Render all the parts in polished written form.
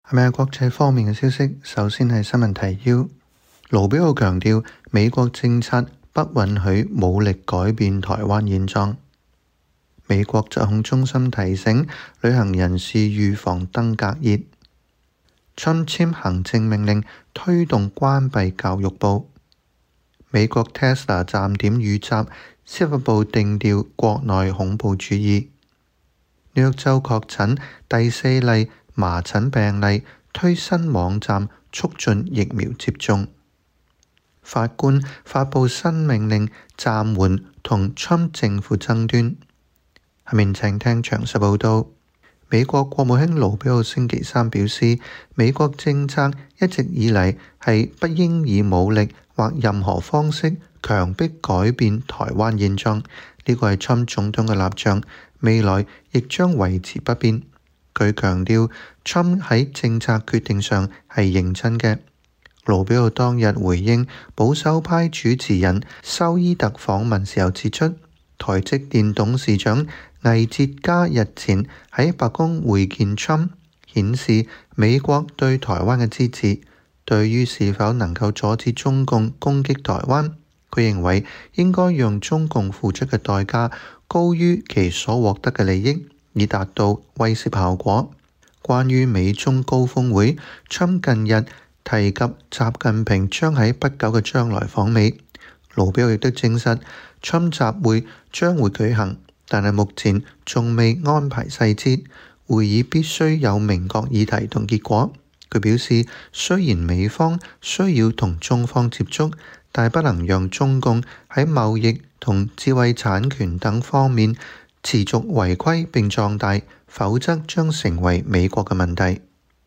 係咪國際方面嘅消息？首先係新聞提要。盧比奧強調，美國政策不允許武力改變台灣現狀。美國疾控中心提醒旅行人士預防登革熱。Trump簽行政命令推動關閉教育部。美國 Tesla 站點遇襲，司法部定調國內恐怖主義。紐約州確診第4例麻疹病例，推新網站促進疫苗接種。法官發布新命令暫緩同 Trump 政府爭端。下面請聽詳細報道。美國國務卿盧比奧星期三表示，美國政策一直以嚟係不應以武力或任何方式強迫改變台灣現狀，呢個係 Trump 總統嘅立場，未來亦將維持不變。佢強調 Trump 喺政策決定上係認真嘅。盧比奧當日回應保守派主持人修伊特訪問時候指出，台積電董事長魏哲家日前喺白宮會見 Trump， 顯示美國對台灣嘅支持。對於是否能夠阻止中共攻擊台灣，佢認為應該讓中共付出嘅代價高於其所獲得嘅利益，以達到威懾效果。關於美中高峰會， Trump 近日提及習近平將喺不久嘅將來訪美。盧比奧亦都證實 Trump 集會將會舉行，但係目前仲未安排細節，會議必須有明確議題同結果。佢表示，雖然美方需要同中方接觸，但不能讓中共喺貿易同智慧產權等方面持續違規並壯大，否則將成為美國嘅問題。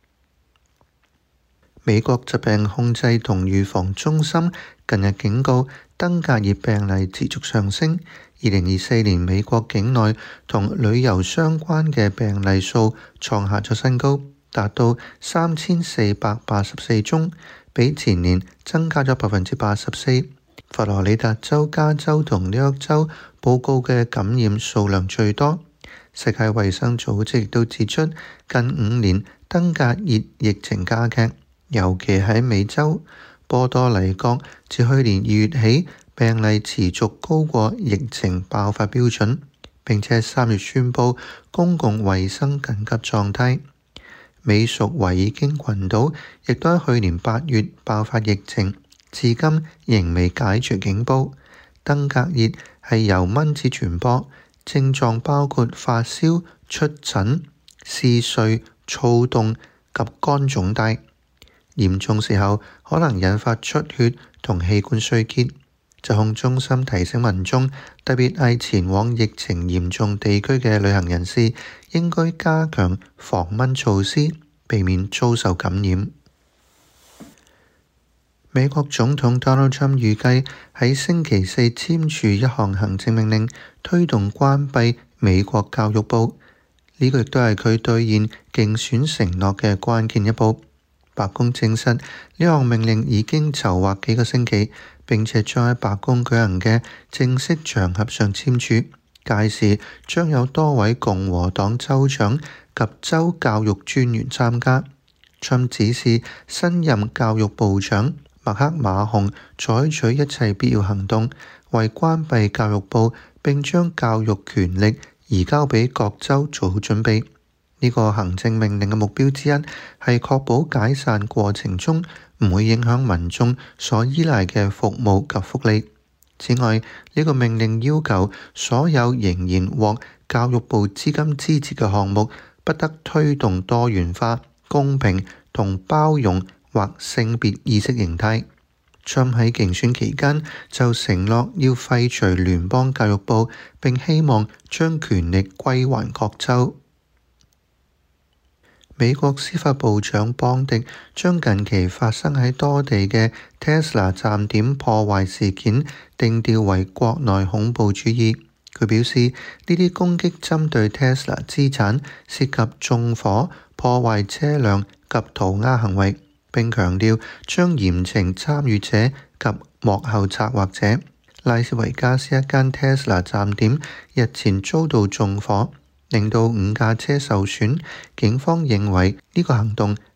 美國疾病控制同預防中心近日警告，登革熱病例持續上升。2024年美國境內同旅遊相關嘅病例數創下咗新高，達到3484宗，比前年增加咗84%。佛羅里達州、加州同紐約州報告嘅感染數量最多。世界衛生組織亦都指出，近5年登革熱疫情加劇，尤其喺美洲波多黎各，自去年2月起，病例持續高過疫情爆發標準，並且3月宣布公共衛生緊急狀態。美屬維爾京群島亦都喺去年8月爆發疫情，至今仍未解除警報。登革熱係由蚊子傳播，症狀包括發燒、出疹、嗜睡、躁動及肝腫大，嚴重時候可能引發出血同器官衰竭。疾控中心提醒民眾，特別係前往疫情嚴重地區嘅旅行人士，應該加強防蚊措施，避免遭受感染。美國總統 Donald Trump 預計喺星期四簽署一項行政命令，推動關閉美國教育部。呢個亦都係佢兌現競選承諾嘅關鍵一步。白宮證實呢項命令已經籌劃幾個星期，並且將喺白宮舉行嘅正式場合上簽署。屆時將有多位共和黨州長及州教育專員參加。Trump指示新任教育部長麥克馬洪採取一切必要行動，為關閉教育部並將教育權力移交俾各州做好準備。呢個行政命令嘅目標之一係確保解散過程中唔會影響民眾所依賴嘅服務及福利。此外，呢個命令要求所有仍然獲教育部資金支持嘅項目不得推動多元化、公平同包容或性別意識形態。Trump 喺競選期間就承諾要廢除聯邦教育部，並希望將權力歸還各州。美國司法部長邦迪將近期發生喺多地嘅 Tesla 站點破壞事件定調為國內恐怖主義。佢表示，呢啲攻擊針對 Tesla 資產，涉及縱火、破壞車輛及塗鴉行為，並強調將嚴懲參與者及幕後策劃者。拉斯維加斯一間 Tesla 站點日前遭到縱火，令到5架車受損。警方認為呢個行動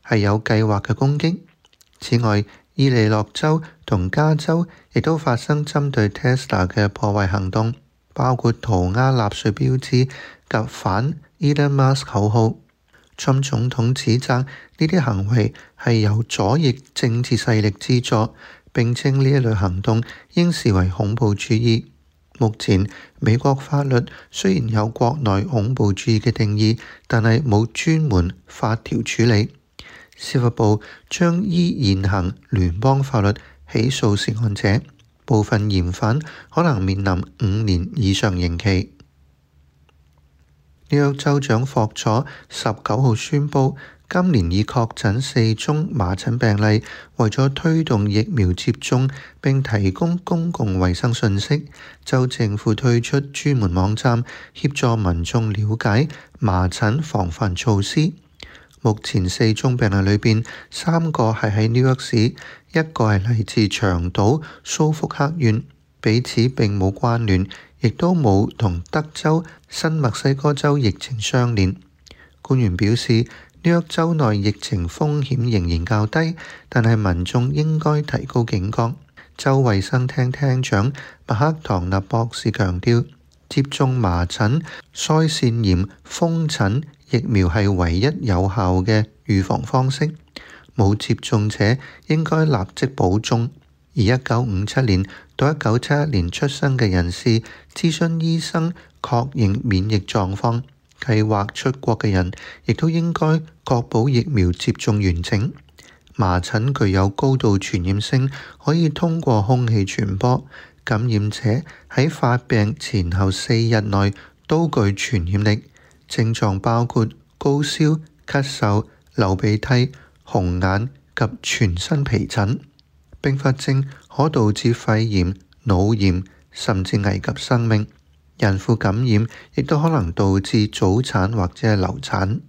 係有計劃嘅攻擊。此外，伊利諾州同加州亦都發生針對 Tesla 嘅破壞行動，包括塗鴉納粹標誌及反 Elon Musk 口號。Trump 總統指責呢啲行為係由左翼政治勢力資助，並稱呢一類行動應視為恐怖主義。目前美國法律雖然有國內恐怖主義嘅定義，但係冇專門法條處理。司法部將依現行聯邦法律起訴涉案者，部分嫌犯可能面臨5年以上刑期。紐約州長霍楚19號宣布，今年已確診4宗麻疹病例。為咗推動疫苗接種並提供公共衛生信息，州政府推出專門網站，協助民眾了解麻疹防範措施。目前4宗病例裏邊，3個係喺紐約市，一個係嚟自長島蘇福克縣，彼此並冇關聯，亦都冇同德州、新墨西哥州疫情相連。官員表示，紐約州內疫情風險仍然較低，但係民眾應該提高警覺。州衛生廳廳長麥克唐納博士強調，接種麻疹、腮腺炎、風疹疫苗係唯一有效嘅預防方式，冇接種者應該立即補種。而1957年到1971年出生嘅人士，諮詢醫生確認免疫狀況，計劃出國嘅人亦都應該確保疫苗接種完整。麻疹具有高度傳染性，可以通過空氣傳播，感染者喺發病前後4日內都具傳染力。症狀包括高燒、咳嗽、流鼻涕、紅眼及全身皮疹。併發症可導致肺炎、腦炎，甚至危及生命。孕婦感染亦都可能導致早產或者係流產。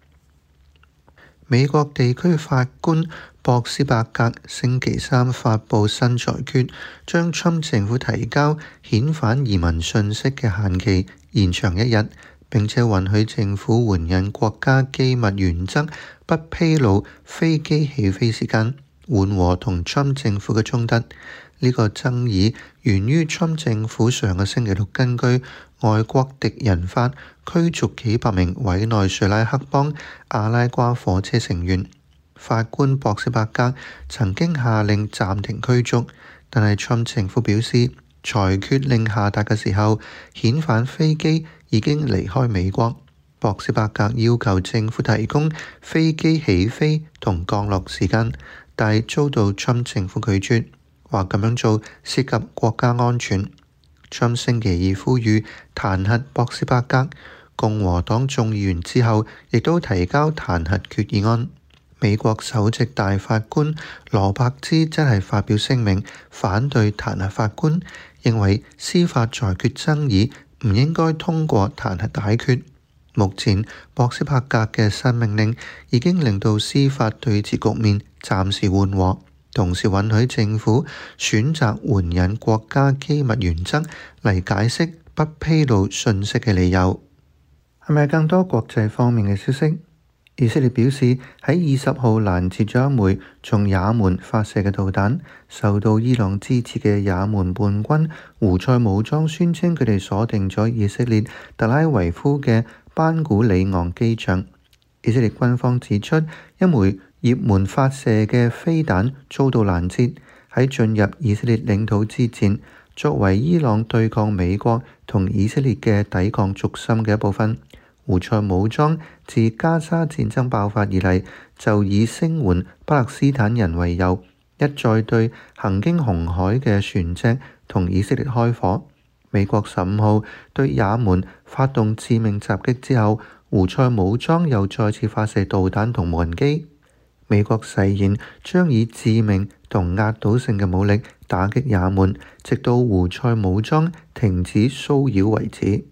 美國地區法官博斯伯格星期三發布新裁決，將川普政府提交遣返移民信息嘅限期延長1日，並且允許政府援引國家機密原則，不披露飛機起飛時間，緩和同川普政府嘅衝突。呢個爭議源於川普政府上個星期六根據外國敵人法驅逐幾百名委內瑞拉黑幫阿拉瓜火車成員。法官博斯伯格曾經下令暫停驅逐，但係川普政府表示，裁決令下達嘅時候，遣返飛機已經離開美國。博斯伯格要求政府提供飛機起飛同降落時間，但係遭到川普政府拒絕，話咁樣做涉及國家安全。川普星期二呼籲彈劾博斯伯格，共和黨眾議員之後亦都提交彈劾決議案。美國首席大法官羅伯茲真係發表聲明反對彈劾法官，認為司法裁決爭議唔應該通過彈劾解決。目前博斯伯格嘅新命令已經令到司法對峙局面暫時緩和，同時允許政府選擇援引國家機密原則嚟解釋不披露信息嘅理由。係咪更多國際方面嘅消息？以色列表示喺20號攔截咗一枚從也門發射嘅導彈，受到伊朗支持嘅也門叛軍胡塞武裝宣稱佢哋鎖定咗以色列特拉維夫嘅班古里昂機場。以色列軍方指出，一枚葉門發射嘅飛彈遭到攔截，喺進入以色列領土之前，作為伊朗對抗美國同以色列嘅抵抗軸心嘅一部分。胡塞武裝自加沙戰爭爆發以嚟，就以聲援巴勒斯坦人為由，一再對行經紅海嘅船隻同以色列開火。美國15號對也門發動致命襲擊之後，胡塞武裝又再次發射導彈同無人機。美國誓言將以致命同壓倒性嘅武力打擊也門，直到胡塞武裝停止騷擾為止。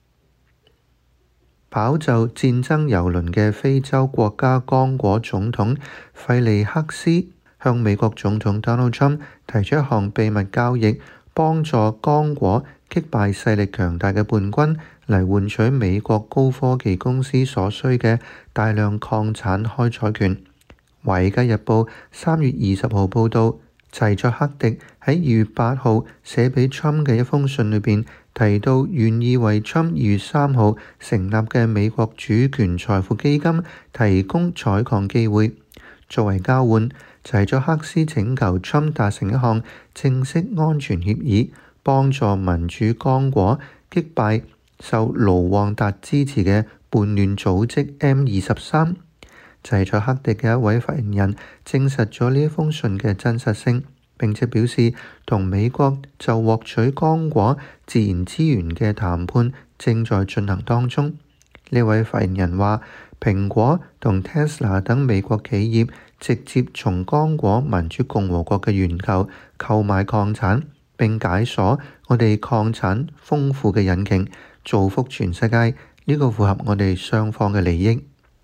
跑就戰爭郵輪嘅非洲國家剛果總統費利克斯向美國總統 Donald Trump 提出一項秘密交易，幫助剛果擊敗勢力強大嘅叛軍，嚟換取美國高科技公司所需嘅大量礦產開採權。 《華爾街日報》3月20號報導，齊佐克迪喺2月8號寫俾 Trump 嘅一封信裏邊提到，願意為 Trump 2月3號成立嘅美國主權財富基金提供採礦機會。作為交換，齊佐克斯請求 Trump 達成一項正式安全協議，幫助民主剛果擊敗受盧旺達支持嘅叛亂組織 M23。齊佐克迪嘅一位發言人證實咗呢一封信嘅真實性，並且表示同美國就獲取剛果自然資源嘅談判正在進行當中。呢位發言人話，蘋果同 Tesla 等美國企業直接從剛果民主共和國嘅源頭購買礦產，並解鎖我哋礦產豐富嘅引擎，造福全世界。呢個符合我哋雙方嘅利益。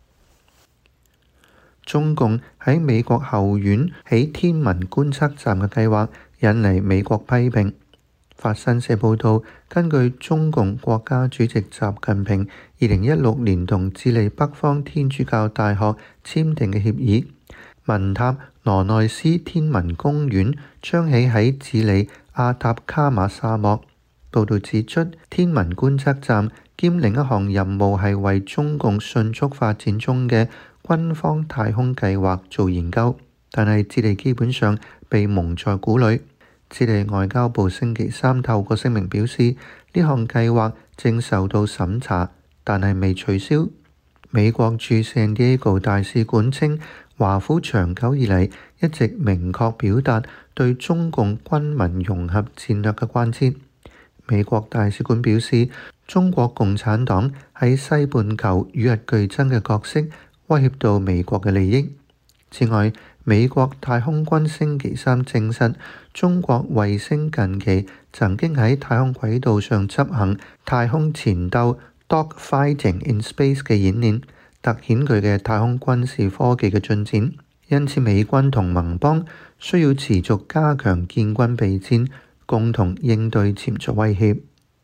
中共喺美國後院起天文觀測站嘅計劃引嚟美國批評。法新社報導，根據中共國家主席習近平2016年同智利北方天主教大學簽訂嘅協議，文塔羅內斯天文公園將起喺智利阿塔卡馬沙漠。報導指出，天文觀測站兼另一項任務係為中共迅速發展中嘅軍方太空計劃做研究，但係智利基本上被蒙在鼓裏。智利外交部星期三透過聲明表示，呢項計劃正受到審查，但係未取消。美國駐聖地亞哥大使館稱，華府長久以嚟一直明確表達對中共軍民融合戰略嘅關切。美國大使館表示，中國共產黨喺西半球與日俱增嘅角色威脅到美國嘅利益。此外，美國太空軍星期三證實，中國衛星近期曾經喺太空軌道上執行太空纏鬥 （dogfighting in space） 嘅演練，凸顯佢嘅太空軍事科技嘅進展。因此，美軍同盟邦需要持續加強建軍備戰，共同應對潛在威脅。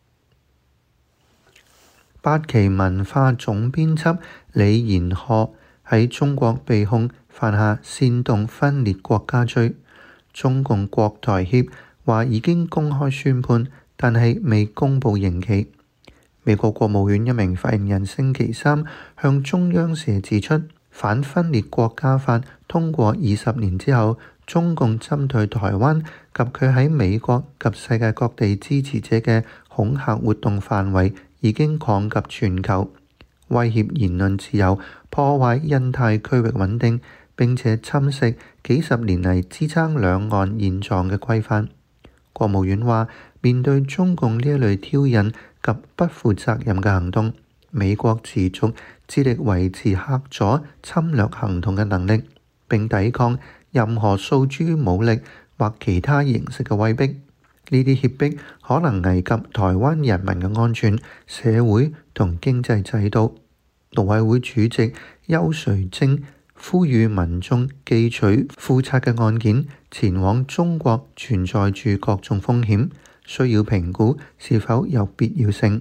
八旗文化總編輯李延賀喺中國被控犯下煽動分裂國家罪，中共國台協話已經公開宣判，但係未公佈刑期。美國國務院一名發言人星期三向中央社指出，反分裂國家法通過20年之後，中共針對台灣及佢喺美國及世界各地支持者嘅恐嚇活動範圍已經擴及全球，威脅言論自由，破壞印太區域穩定，並且侵蝕幾十年嚟支撐兩岸現狀嘅規範。國務院話，面對中共呢一類挑釁及不負責任嘅行動，美國持續致力維持嚇阻侵略行動嘅能力，並抵抗任何訴諸於武力或其他形式嘅威逼。呢啲脅迫可能危及台灣人民嘅安全、社會同經濟制度。陸委會主席邱垂貞呼籲民眾記取複雜嘅案件前往中國存在住各種風險，需要評估是否有必要性。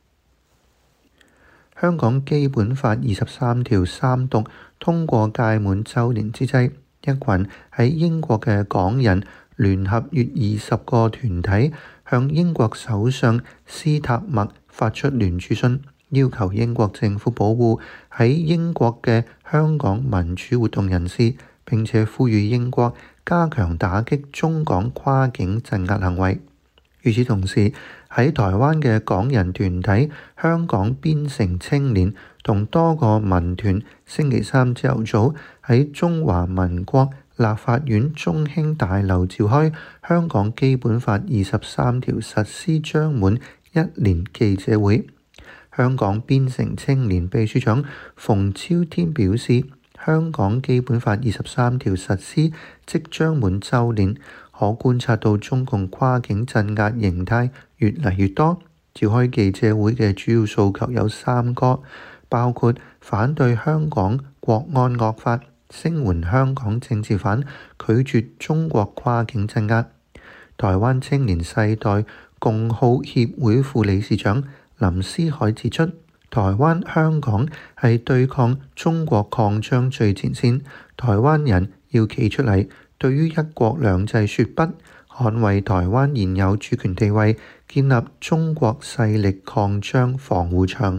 香港基本法23條三讀通過屆滿週年之際，一群喺英國嘅港人聯合約20個團體向英國首相斯塔默發出聯署信，要求英國政府保護喺英國嘅香港民主活動人士，並且呼籲英國加強打擊中港跨境鎮壓行為。與此同時，喺台灣嘅港人團體香港邊城青年同多個民團星期三朝頭早喺中華民國立法院中興大樓召開香港基本法23條實施將滿1年記者會。香港邊城青年秘書長馮超天表示，香港基本法23條實施即將滿週年，可觀察到中共跨境鎮壓形態越嚟越多。召開記者會嘅主要訴求有3個，包括反對香港國安惡法、聲援香港政治犯、拒絕中國跨境鎮壓。台灣青年世代共好協會副理事長林思海指出， 台灣、香港係對抗中國擴張最前線，台灣人要企出嚟，對於一國兩制說不，捍衛台灣現有主權地位，建立中國勢力擴張防護牆。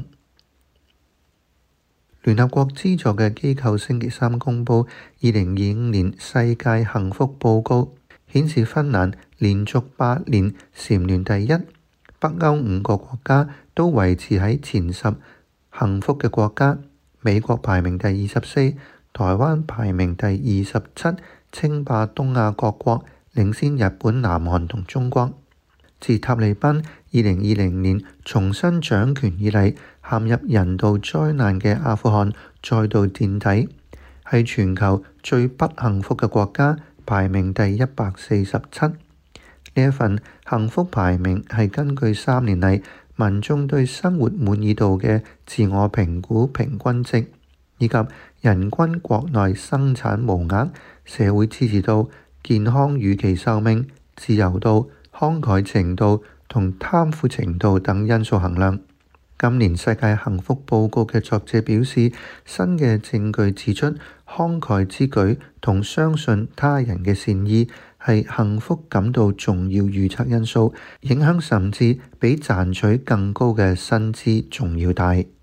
聯合國資助嘅機構星期三公布2025年世界幸福報告，顯示芬蘭連續8年蟬聯第一，北歐5個國家都維持喺前10幸福嘅國家，美國排名第24，台灣排名第27，稱霸東亞各國，領先日本、南韓同中國。自塔利班2020年重新掌權以嚟，陷入人道災難嘅阿富汗再度墊底，係全球最不幸福嘅國家，排名第147。呢一份幸福排名係根據3年嚟民眾對生活滿意度嘅自我評估平均值，以及人均國內生產毛額、社會支持度、健康預期壽命、自由度、慷慨程度同貪腐程度等因素衡量。今年世界幸福報告嘅作者表示，新嘅證據指出，慷慨之舉同相信他人嘅善意係幸福感到重要預測因素，影響甚至比賺取更高嘅薪資仲要大。